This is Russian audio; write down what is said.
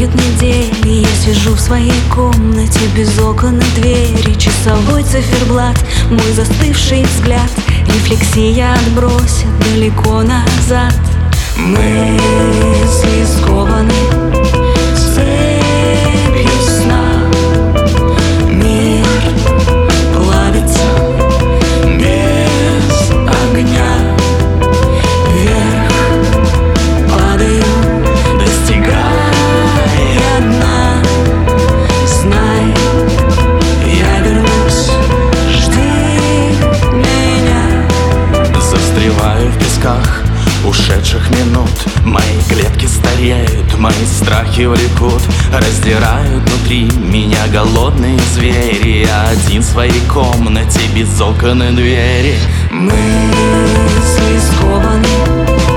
Пролетают недели, я сижу в своей комнате без окон и двери. Часовой циферблат, мой застывший взгляд, рефлексия отбросит далеко назад. Мысли скованы цепью сна. Мир плавится без огня. Вверх падаю, достигая дна. Знай, я вернусь, жди меня. Застреваю в песках ушедших минут. Мои клетки стареют, мои страхи влекут, раздирают внутри меня голодные звери. Я один в своей комнате без окон и двери. Мысли скованы